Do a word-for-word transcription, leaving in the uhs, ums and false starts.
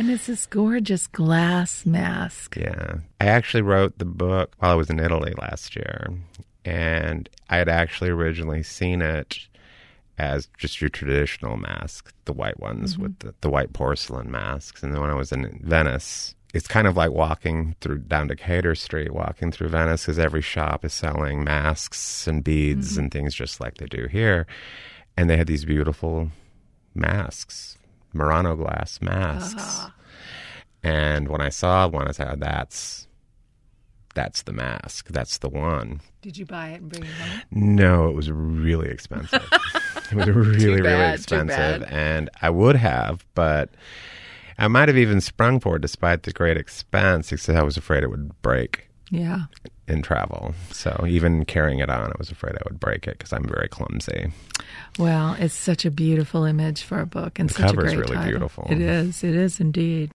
And it's this gorgeous glass mask. Yeah. I actually wrote the book while I was in Italy last year. And I had actually originally seen it as just your traditional mask, the white ones mm-hmm. with the, the white porcelain masks. And then when I was in Venice, it's kind of like walking through down Decatur Street, walking through Venice, because every shop is selling masks and beads mm-hmm. and things just like they do here. And they had these beautiful masks, Murano glass masks. Uh-huh. And when I saw one, I said, oh, that's, that's the mask. That's the one. Did you buy it and bring it home? No, it was really expensive. It was really, too bad, really expensive. Too bad. And I would have, but I might have even sprung for it despite the great expense, except I was afraid it would break. Yeah. In travel. So even carrying it on, I was afraid I would break it because I'm very clumsy. Well, it's such a beautiful image for a book and the such a cover great is really title. beautiful. It is. It is indeed.